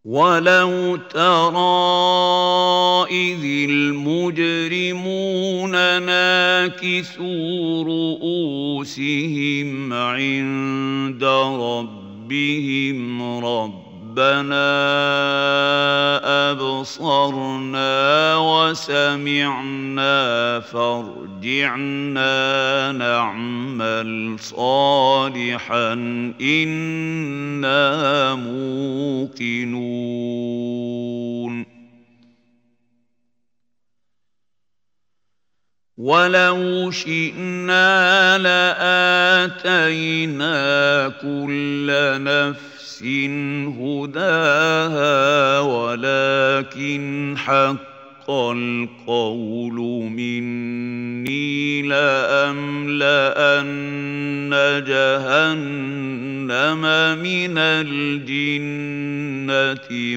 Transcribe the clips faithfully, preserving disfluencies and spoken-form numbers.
ولو ترى إذ المجرمون ناكسوا رؤوسهم عند ربهم ربنا أبصرنا وسمعنا فارجعنا نعمل صالحا إنا موقنون ولو شئنا لآتينا كل نفس هداها ولكن حق القول مني لأملأن جهنم من الجنة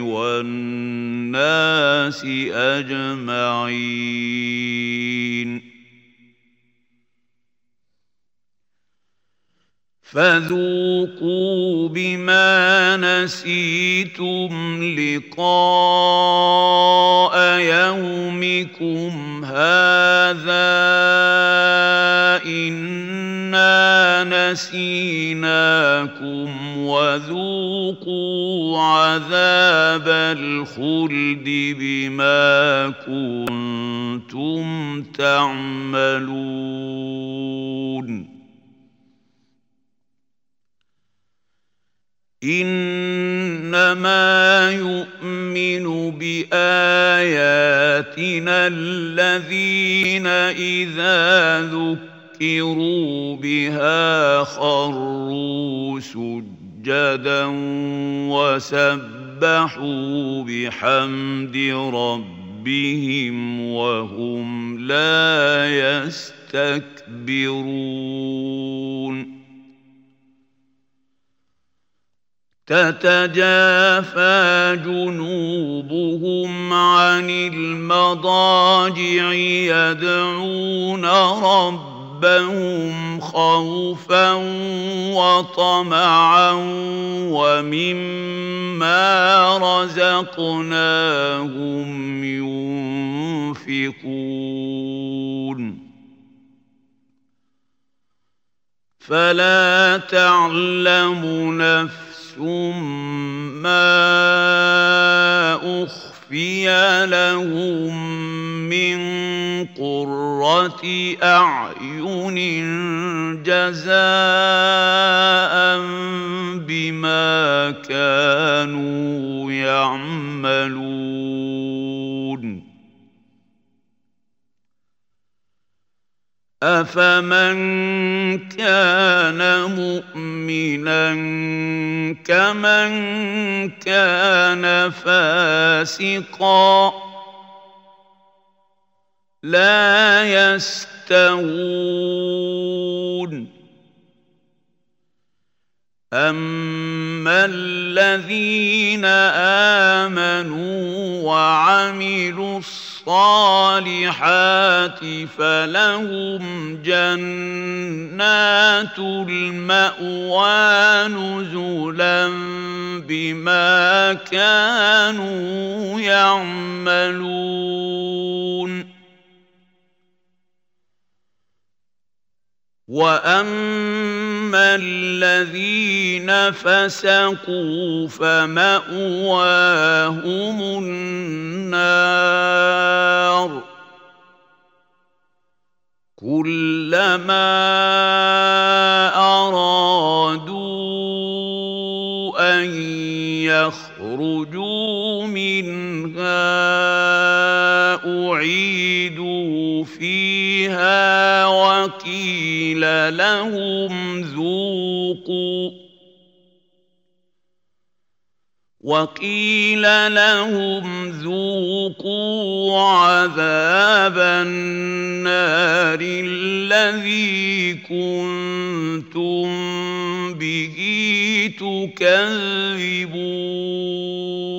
والناس أجمعين فذوقوا بما نسيتم لقاء يومكم هذا إنا نسيناكم وذوقوا عذاب الخلد بما كنتم تعملون إنما يؤمن بآياتنا الذين إذا ذكروا بها خروا سجدا وسبحوا بحمد ربهم وهم لا يستكبرون تتجافى جنوبهم عن المضاجع يدعون ربهم خوفا وطمعا ومما رزقناهم ينفقون فلا تعلم نفس ما أخفي لهم من قرة أعين جزاء بما كانوا يعملون أفمن كان مؤمنا كمن كان فاسقا لا يستوون أما الذين آمنوا وعملوا الصالحات فلهم جنات المأوى نزلا بما كانوا يعملون وأما الذين فسقوا فمأواهم النار كلما أرادوا أن يخرجوا منها أعيدوا فيها وقيل لهم ذوقوا وقيل لهم ذوقوا عذاب النار الذي كنتم به تكذبون